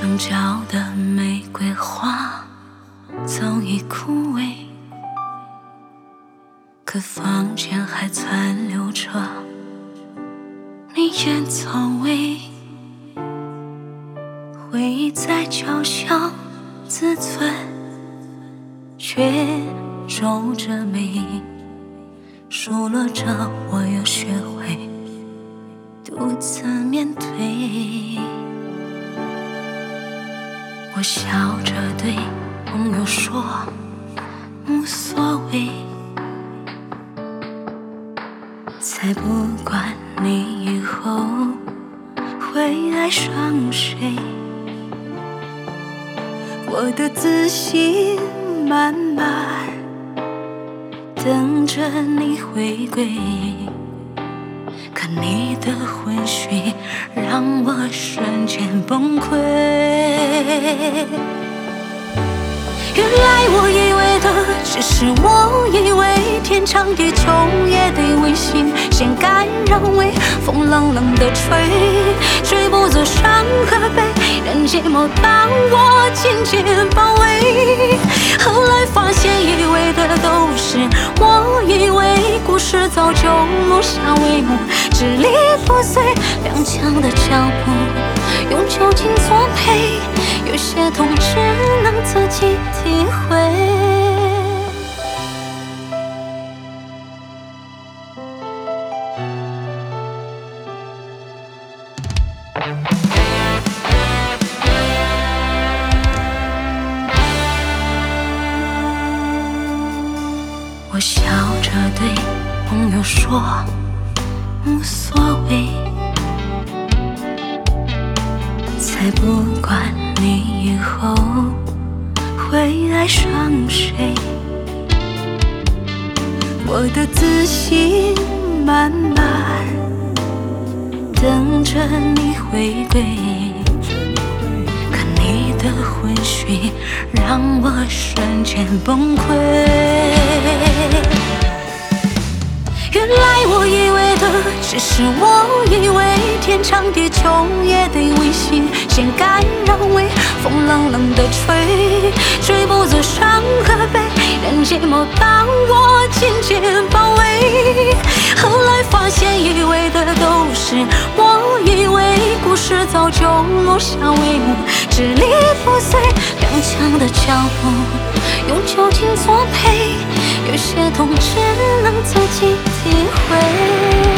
墙角的玫瑰花早已枯萎，可房间还残留着你烟草味。回忆在叫嚣自尊，却皱着眉，数落着我又学会独自面对。我笑着对朋友说无所谓，才不管你以后会爱上谁。我的自信满满，等着你回归，可你的混醺让我瞬间崩溃。原来我以为的只是我以为，天长地久也得违心，先甘让为风冷冷的吹，吹不走伤和悲，任寂寞把我紧紧包围。后来发现以为的都是我以为，故事早就落下帷幕，支离破碎踉跄的脚步，用酒精作陪，有些痛只能自己体会。我笑着对朋友说无所谓，才不管你以后会爱上谁。我的自信满满，等着你回归，可你的混醺让我瞬间崩溃。原来我以为的只是我以为，天长地久也得违心，先甘让为风冷冷的吹，吹不走伤和悲，任寂寞把我紧紧包围。后来发现以为的都是我以为，故事早就落下帷幕，支离破碎踉跄的脚步，用酒精作陪，有些痛只能自己体会。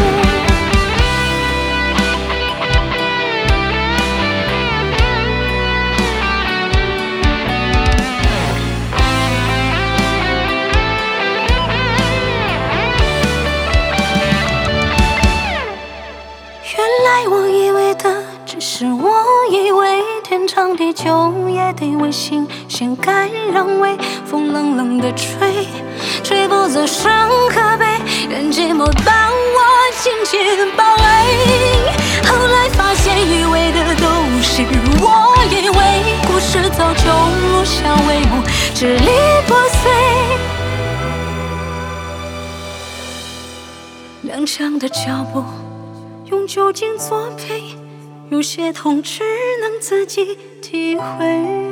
我以为的只是我以为，天长地久也得违心，先甘让为风冷冷的吹，吹不走伤和悲，任寂寞把我紧紧包围。后来发现以为的都是我以为，故事早就落下帷幕，支离破碎踉跄的脚步，用酒精作陪，有些痛只能自己体会。